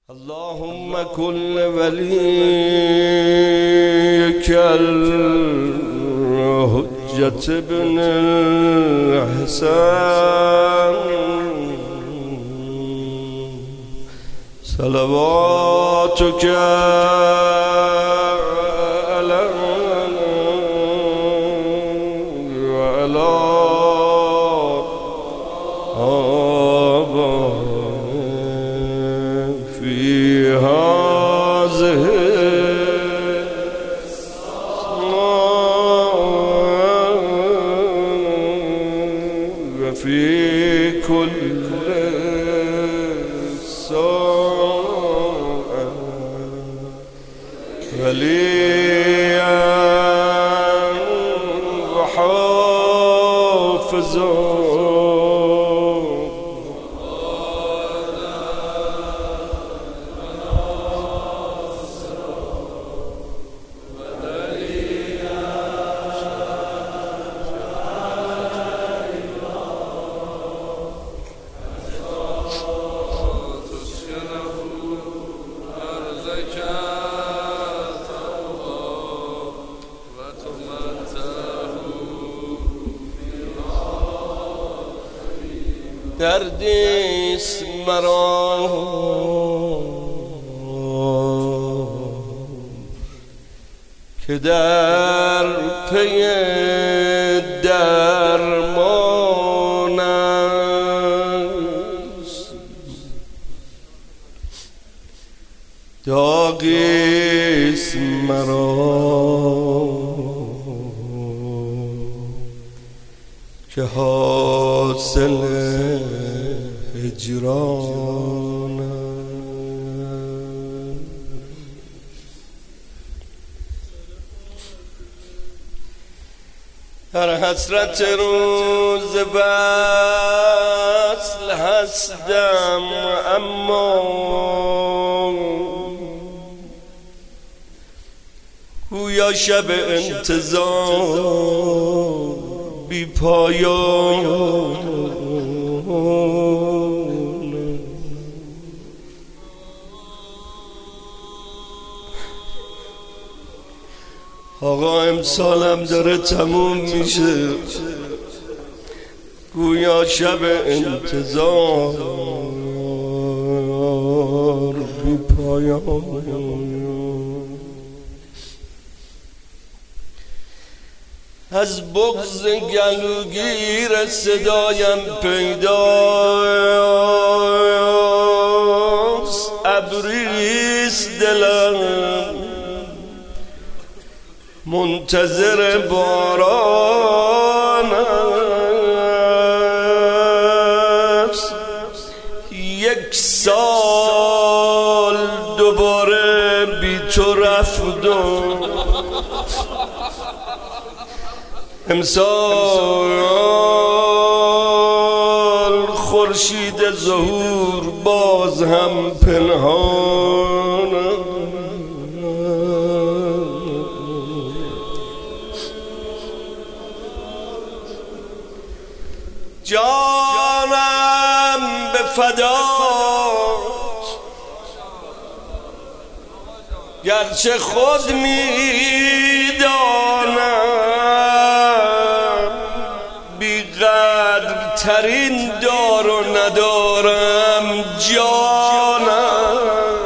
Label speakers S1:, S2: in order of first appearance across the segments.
S1: اللهم كل وليك الحجة بن الحسن صلواتك في كل ساعة وليا وحافظا دردیست مرا که در پی درمان است، داغیست مرا که حاصل هجران هر حسرت روز وصل هستم، اما گویا شب انتظار بی پایان. آقا امسالم داره تموم میشه، گویا شب انتظار بی پایان. از بغض گلوگیر صدایم پیداست، ابریست دلم منتظر باران است. 1 سال دوباره بی تو رفتم، امسال خورشید ظهور باز هم پنهان. جانم به فدات، گرچه خود میدانم بی‌قدر ترین دار و ندارم جانم.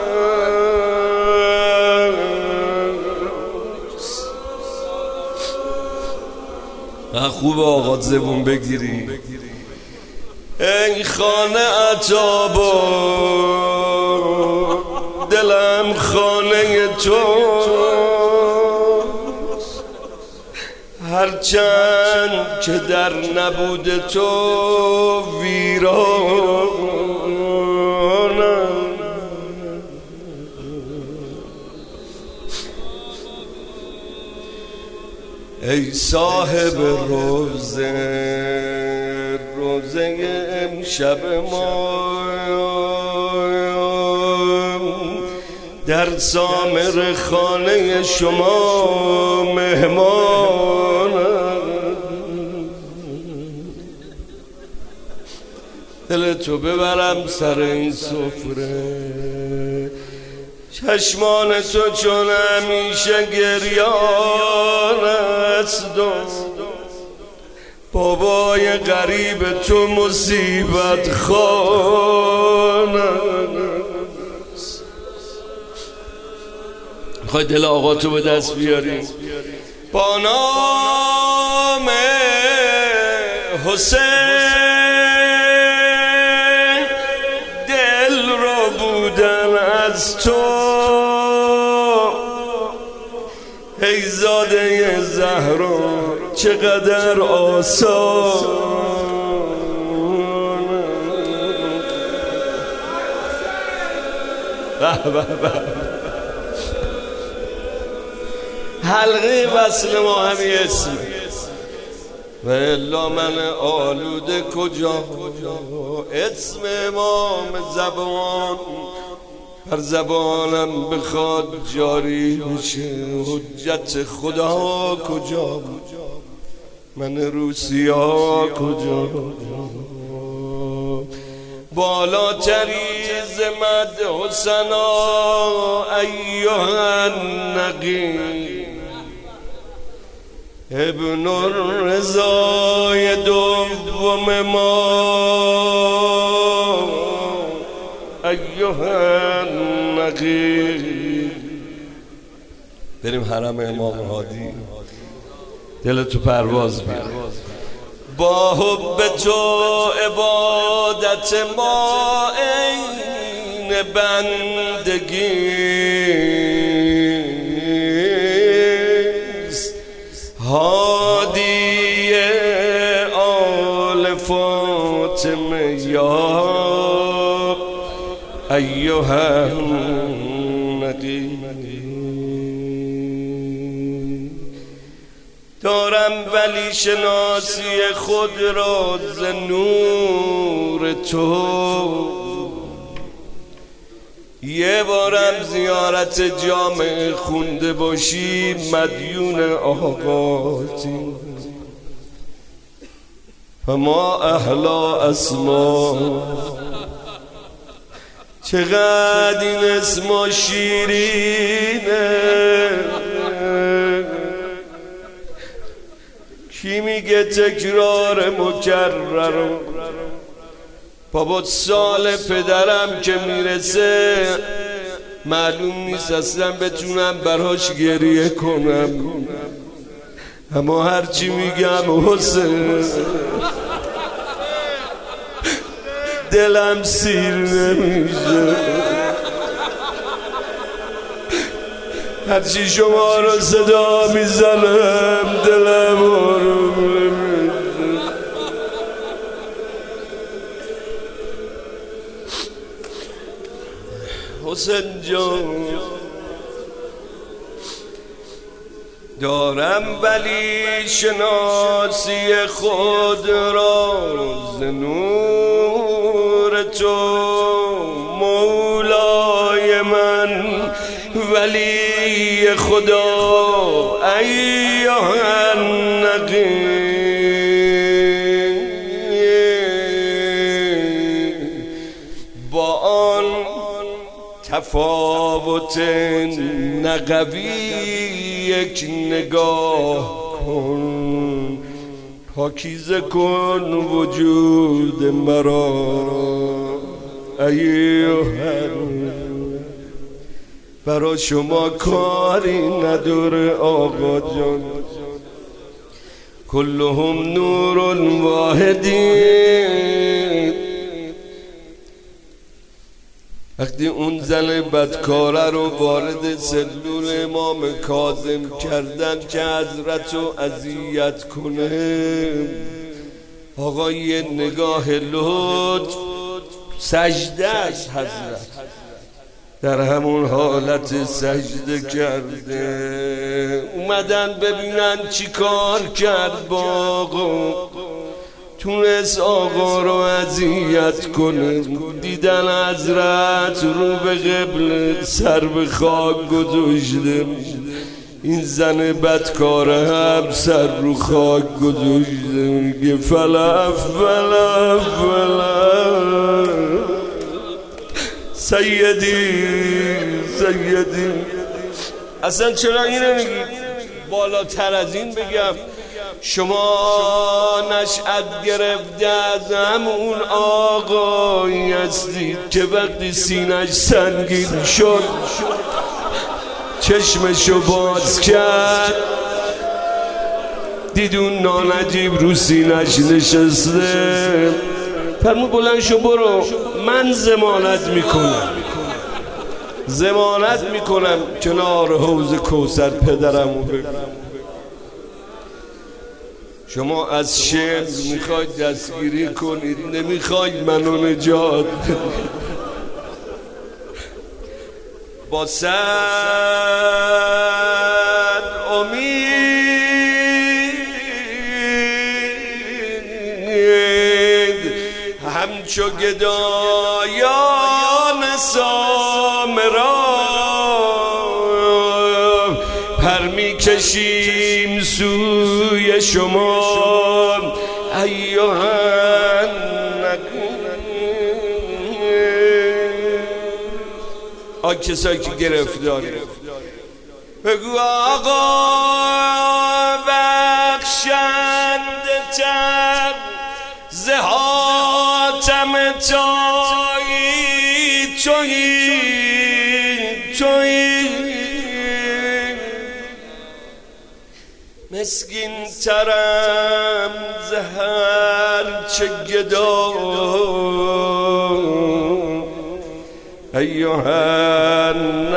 S1: خوب آقا زبون بگیری. ای خانه عطابا، دلم خانه تو، هرچند که در نبود تو ویرانم. ای صاحب روزه امشب ما در سامر خانه شما مهمان. دل تو ببرم سر این سفره، چشمان تو چون همیشه گریان است و بابای غریب تو مصیبت خوان است. میخوای دل آقا تو به دست بیاری؟ با نام حسین دل را بودن از تو، ای زاده زهرا چقدر آسان. حلقه وصل ما همین اسم و الا من آلوده کجا. اسم امام زبان هر زبانم بخواد جاری میشه. حجت خدا کجا، من روسیا کجا. بالاتری ز مد حسنا ایها النقی ابن الرضای دوم ما ایها النقی. بریم حرم امام هادی، دل تو پرواز بیار. با حب تو عبادت ما عین بندگیست. هادی آل فاطمه یا ایها النقی. دارم ولی شناسی خود را ز نور تو. یه بارم زیارت جامع خونده باشی مدیون آقاتی. فما احلا اسما، چقدر این اسما شیرینه. کی میگه تکرار مکرر؟ بابا سال پدرم که میرسه معلوم نیست اصلا بتونم براش گریه کنم، اما هرچی میگم حسین دلم سیر نمیشه. هرچی شما رو صدا میزنم دلم آروم نمیشه. حسین جان دارم ولی شناسی خود را ز نور تو. مولای من ولی خدا ایها النقی. با آن تفاوت نقوی یک نگاه کن. پاکیزه کن وجود مرا ایها. برا شما کاری نداره آقا جان. کلهم نور واحدین. وقتی اون زن بدکاره رو وارد سلول امام کاظم کردن که حضرت رو اذیت کنه، آقا یه نگاه لطف سجده است. حضرت در همون حالت سجده کرده. اومدن ببینن چی کار کرد با آقا. تونست آقا رو اذیت کنه. دیدن حضرت رو به قبله سر به خاک گذاشته. این زن بدکاره هم سر رو خاک گذاشته. میگه فلا فلا فلا سیدی سیدی. اصلا چرا اینو میگی؟ بالاتر از این بگم، شما نشأت گرفته از همون آقایی هستی که وقتی سینش سنگین شد چشمشو باز کرد دید اون نانجیب رو سینش نشسته، فرمود بلند شو برو، من ضمانت میکنم کنار حوض کوثر پدرمو ببینم. شما از شعر میخواید دستگیری کنید، نمیخواید منو نجات با صد امید همچو گدایان سامرا پر میکشیم سوی شما ایها کسایی که گرفتاری. بگو آقا بخشنده تر ز حاتم طایی تویی مسکین ترم ز هر چه گدا ایها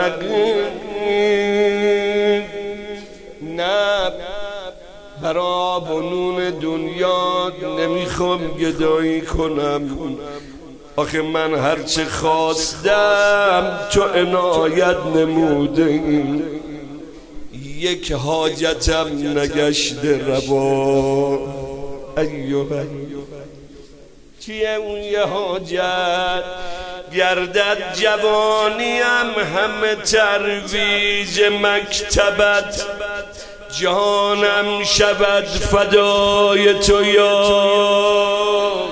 S1: نه برا بنون دنیا نمیخوام گدایی کنم، آخه من هرچه خواستم تو عنایت نمودی، یک حاجتم نگشته روا ایوه چیه اون یه حاجت؟ گردد جوانیم همه ترویج مکتبت، جانم شود فدای تو یا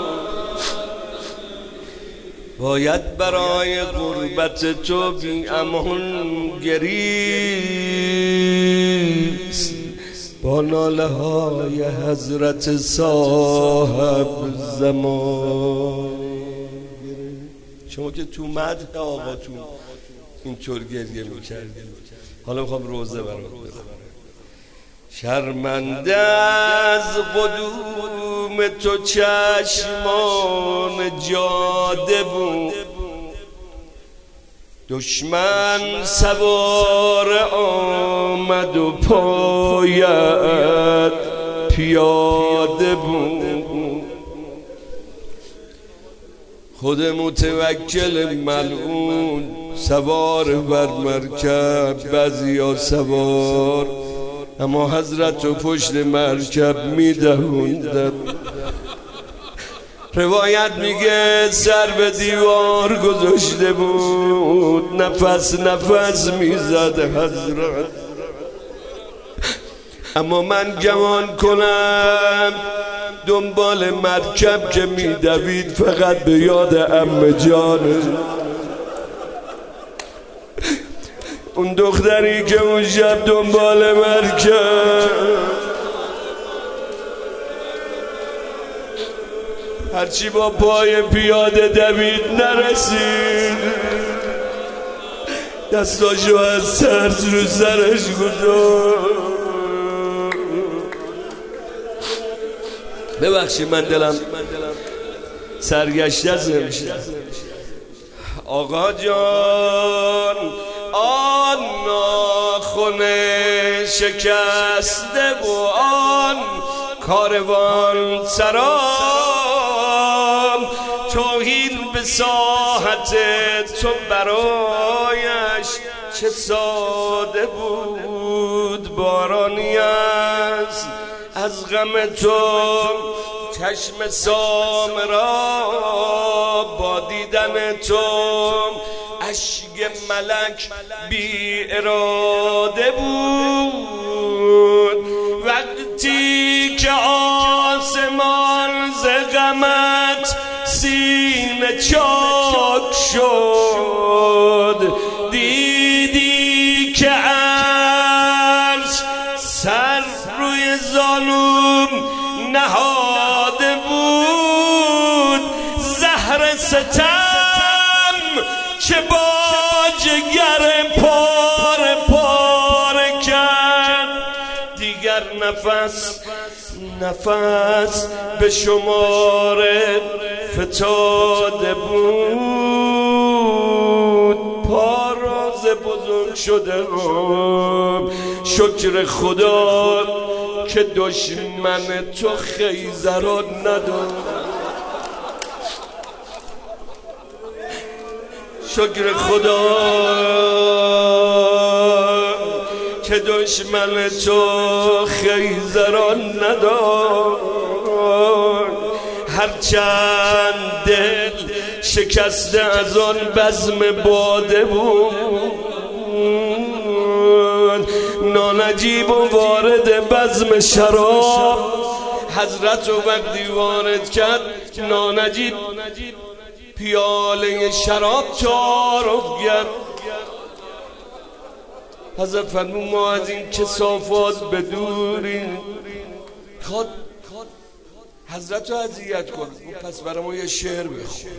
S1: باید برای غربت تو بی امان گریست با ناله های حضرت صاحب زمان. شما که تو مدح آقاتون اینطور گریه میکردید، حالا میخوام روزه برات بخونم. شرمنده از قدوم تو چشمان جاده بود، دشمن سوار آمد و پایت پیاده بود، خود متوکل ملعون سوار بر مرکب، بعضیا سوار اما حضرت و پشت مرکب میدهوندن. روایت میگه سر به دیوار گذاشته بود، نفس میزد حضرت، اما من گمان کنم دنبال مرکب که میدوید فقط به یاد عمه جانه، اون دختری که اون شب دنبال مرکب هرچی با پای پیاده دوید نرسید، دستاشو از ترس رو سرش گذاشت. ببخشید من دلم سرگشته از نمیشه. آقا جان آن ناخن شکسته و آن کاروان سرام، توهین به ساحت تو برایش چه ساده بود، بارانی است از غم تو چشم سامرا، با دیدن تو اشک ملک بی اراده بود، وقتی که آسمان ز غمت سینه چاک شد جگر پاره پاره کرد، دیگر نفس به شمار فتاده بود. پاراز بزرگ شده شکر خدا که دشمن تو خیزران نداد. شکر خدا که دشمن تو خیزران نداد. هرچند دل شکسته از آن بزم باده بود، نانجیب و وارد بزم شراب. حضرت رو وقتی وارد کرد نانجیب پیاله شراب تعارف کرد. حضرت فرمود ما از این کثافات بدوریم. خود حضرت رو اذیت کن، پس برای ما یه شعر بخون.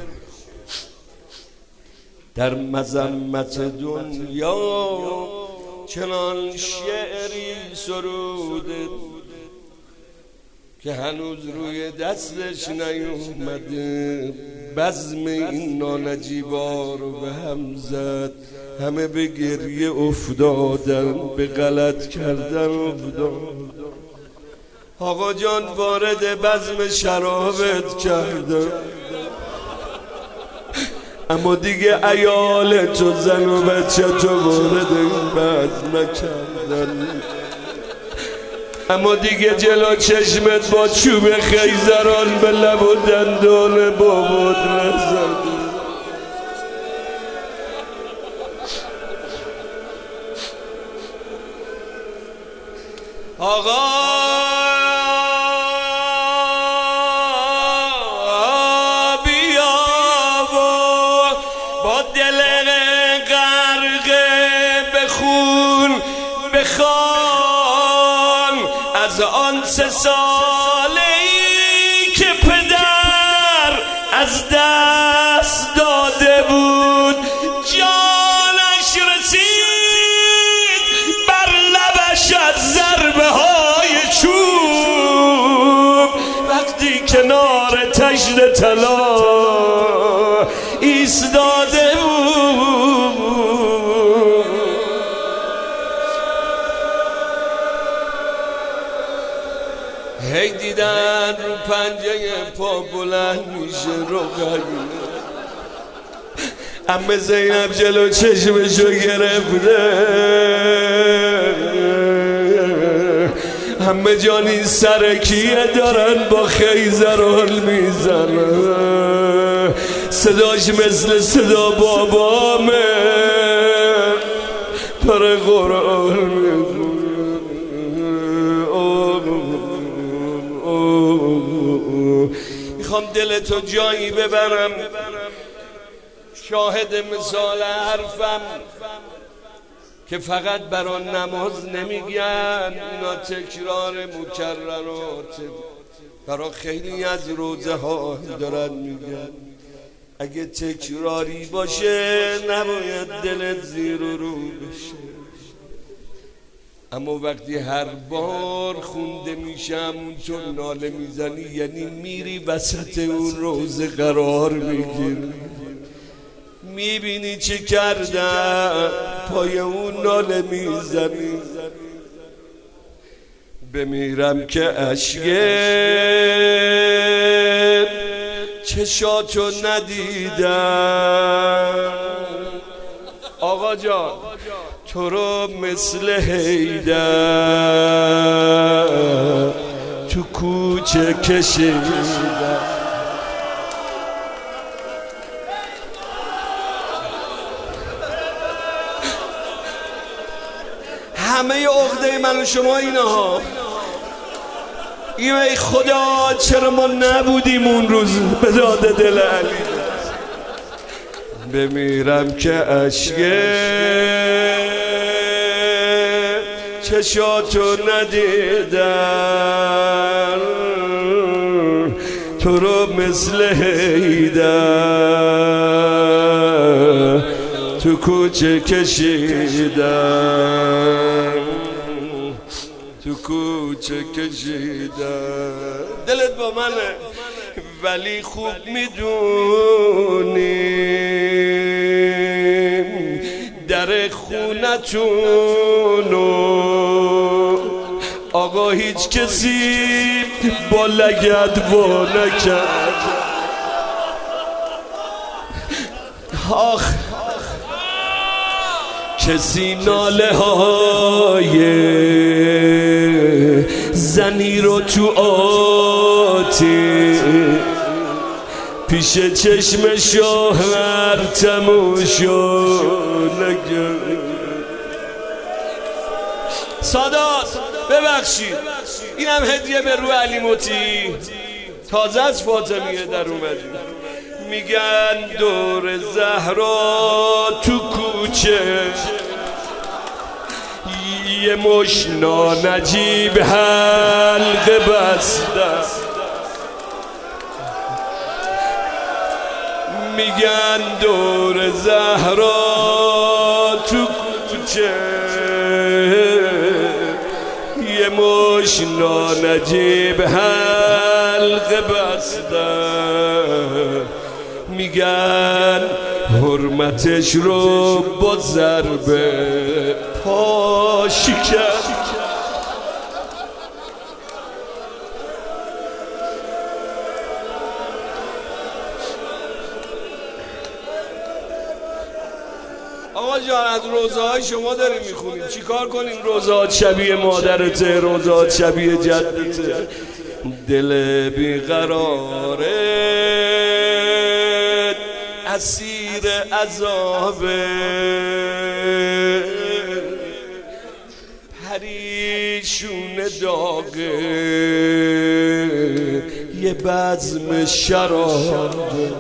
S1: در مذمت دنیا چنان شعری سروده که هنوز روی دستش نیومده. بزم این نانجیبا رو به هم زد، همه به گریه افتادن، به غلط کردن افتادن. آقا جان وارد بزم شرابت کردن، اما دیگه عیال تو زن و بچه تو وارد این بزم نکردن. اما دیگه جلو چشمت با چوب خیزران به لب و دندان بابات نزد. آقا بیا با دل غرق بخون بخوان از آن 3 ساله‌ای که پدر از دست داده بود. جانش رسید بر لبش از ضربه های چوب، وقتی کنار تشت طلا ایستاده بود. هی دیدن رو پنجه پا بلند میشه رقیه. عمه زینب جلو چشمشو گرفته. همه جان این سر کیه دارن با خیزران میزنن، صداش مثل صدا بابامه داره قرآن میخونه. میخوام دلتو جایی ببرم، شاهد مثال حرفم که فقط برای نماز نمیگن، اینا تکرار مکررات برای خیلی از روزه ها دارن میگن. اگه تکراری باشه نباید دلت زیر و رو بشه، اما وقتی هر بار خونده میشه همونطور ناله میزنی، یعنی میری وسط اون روزه قرار میگیری، میبینی چه کردن، پای اون ناله میزنی. بمیرم که اشک چشاتو ندیدم. آقا جان تو رو مثل حیدر تو کوچه کشیدم. همه عقده من و شما اینه ها. ای خدا چرا ما نبودیم اون روز به داد دل علی. بمیرم که اشک چشاتو ندیدم، تو رو مثل حیدر تو کوچه کشیدم، تو کوچه کشیدم. دلت با منه ولی خوب میدونیم در خونتونو آقا هیچ کسی با لگد وا نکرد. آخ کسی ناله های زنی رو تو آتی پیش چشم شوهر تماشا نکرد. سادات ببخشید اینم هدیه به رو علی موتی، تازه از فاطمیه در اومدیم. میگن دور زهرا تو کوچه یه مش نانجیب حلقه بسته، میگن دور زهرا تو کوچه یه مش نانجیب حلقه بسته، میگن حرمتش رو با ضربه پا شکست. آقا جان از روزه های شما داریم میخونیم، چی کار کنیم؟ روزه شبیه مادرته، روزه شبیه جدته، دل بیقراره اسیر عذابه، پریشون داغه یه بزم شرابه،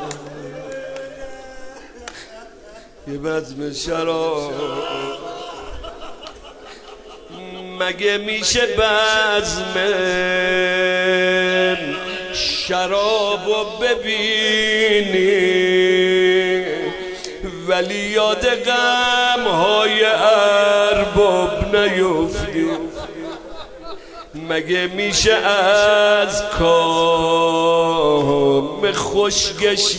S1: یه بزم شراب. مگه میشه بزم شرابو ببینی ولی یاد غمهای ارباب نیفتی؟ مگه میشه از کام خوشگش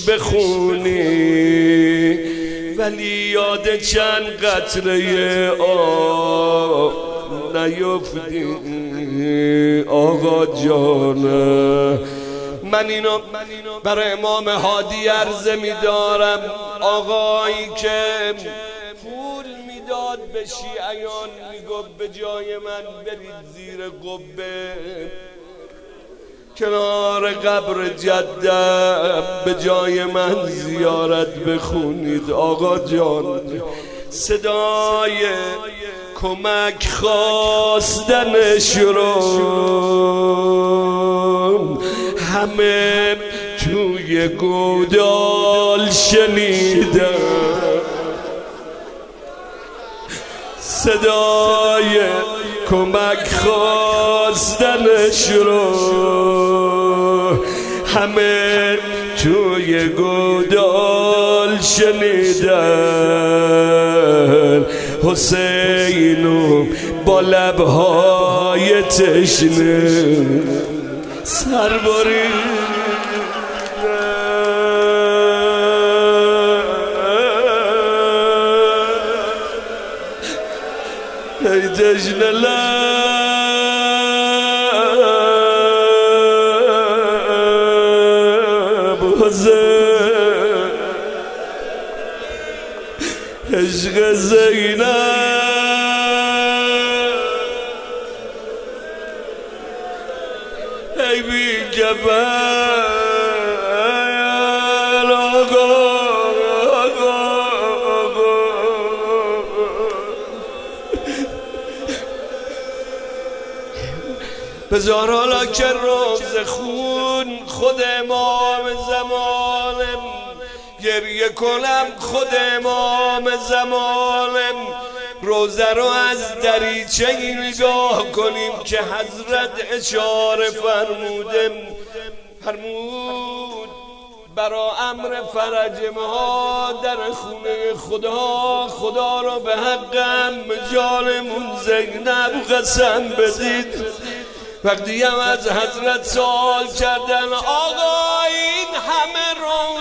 S1: بخونی ولی یاد چند قطره آب نیفتی؟ آقا جانه من اینو برای امام هادی عرضه می‌دارم، آقایی که پول میداد به شیعیان میگفت به جای من برید زیر قبه کنار قبر جدم به جای من زیارت بخونید. آقا جان صدای کمک خواستنش رو همه توی گودال شنیدم، صدای کمک خواستنش رو همه توی گودال شنیدن. حسینو با لبهای تشنه سرباری ای تشنه لب حسین عشق زینب ای بی جبل آقا بذار حالا که روز خون خود امام زمانم گریه کنم، خود امام زمانم روزه رو از دریچه نگاه کنیم که حضرت اشاره فرمود برا امر فرج ما در خونه خدا رو به حقم جانمون زینب قسم بدید. وقتی هم از حضرت سوال کردن آقا این همه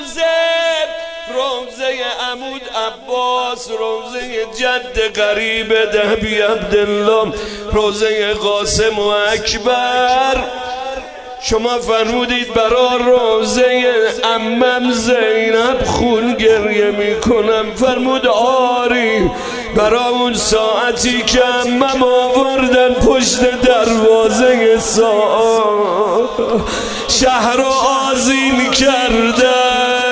S1: روزه عمود عباس، روزه جد قریب دهبی عبدالله، روزه قاسم و اکبر، شما فرمودید برا روزه عمم زینب خون گریه میکنم. فرمود آری، برا اون ساعتی که عمم آوردن پشت دروازه شهر رو آذین کردن.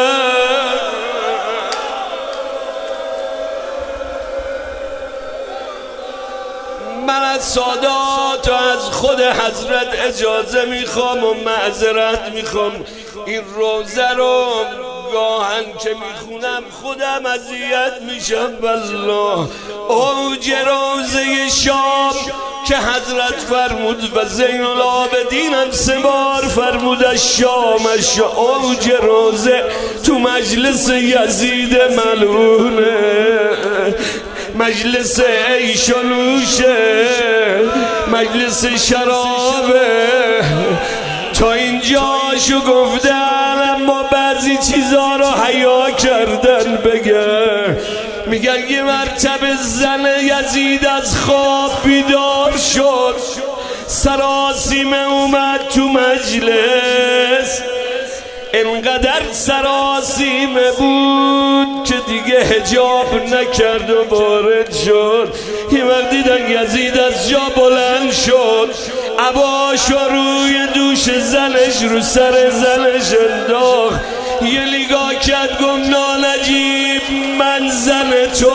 S1: من از سادات و از خود حضرت اجازه میخوام و معذرت میخوام. این روزه رو گاهن که میخونم خودم اذیت میشم. والله اوج روزه شام که حضرت فرمود و زین العابدین هم 3 بار فرمود الشامش، اوج روزه تو مجلس یزید ملعونه، مجلس عیش و نوشه، مجلس شرابه. تا اینجاشو گفتن اما بعضی چیزا رو حیا کردن بگن. میگن یه مرتبه زن یزید از خواب بیدار شد، سراسیمه اومد تو مجلس، انقدر سراسیمه بود که دیگه حجاب نکرد و وارد شد. یه وقت دیدن یزید از جا بلند شد، عباش و روی دوش زنش رو سر زنش انداخت، یه نگاه کرد گفت نانجیب من زن تو،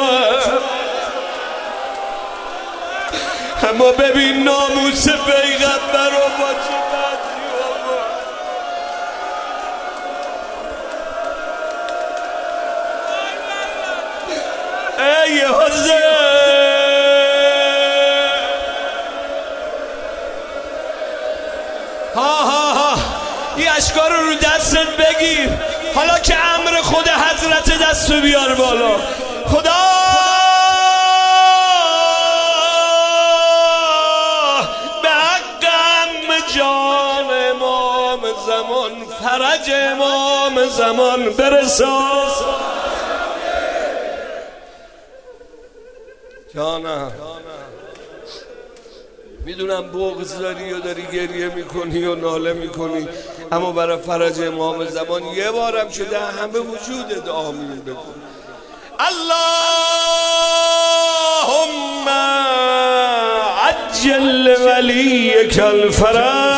S1: اما ببین ناموس پیغمبر رو با چه ای حسین ها این اشکار رو دستت بگیر. حالا که امر خود حضرت دستو بیار بالا. خدا به حقم جان امام زمان، فرج امام زمان برسان. جانم میدونم بغض داری و داری گریه میکنی و ناله میکنی، اما برای فرج امام زمان یه بارم شده همه وجودت آمین بکن. اللهم عجل ولیک الفرج.